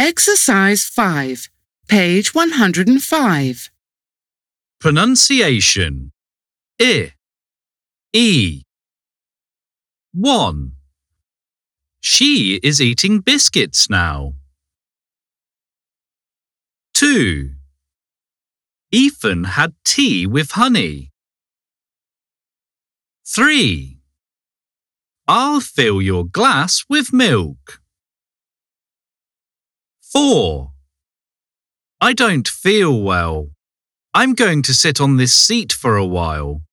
Exercise 5, page 105. Pronunciation. I, E. 1. She is eating biscuits now. 2. Ethan had tea with honey. 3. I'll fill your glass with milk. 4. I don't feel well. I'm going to sit on this seat for a while.